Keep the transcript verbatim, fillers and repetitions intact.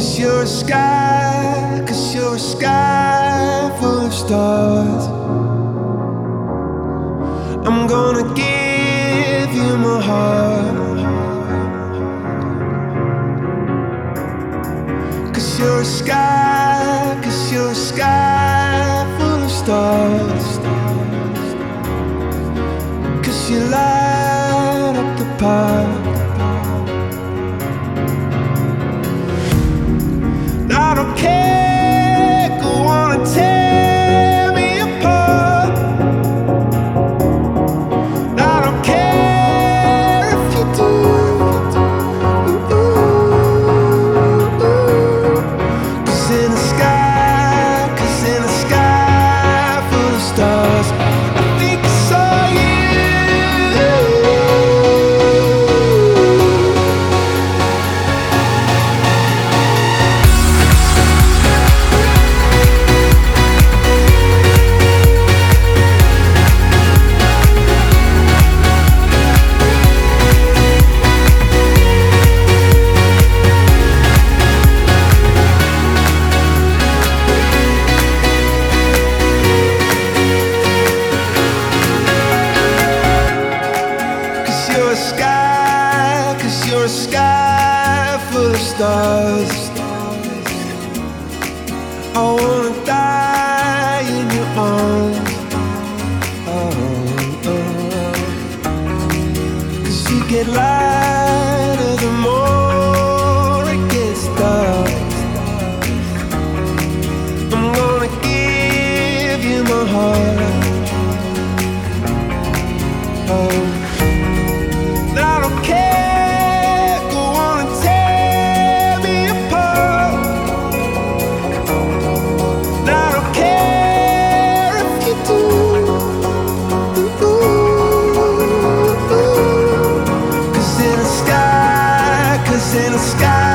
'Cause you're a sky, 'cause you're a sky full of stars. I'm gonna give you my heart. 'Cause you're a sky, 'cause you're a sky full of stars. 'Cause you light up the park. I don't care, go on and tear me apart. I don't care if you do. Cause in the sky, cause in the sky full of stars, I think I saw you. You're a sky, 'cause you're a sky full of stars. I wanna die in your arms. Oh, oh, oh. 'Cause you get lighter the more it gets dark. I'm gonna give you my heart. Oh, I don't care, go on and tear me apart. I don't care if you do. Cause in the sky, cause in the sky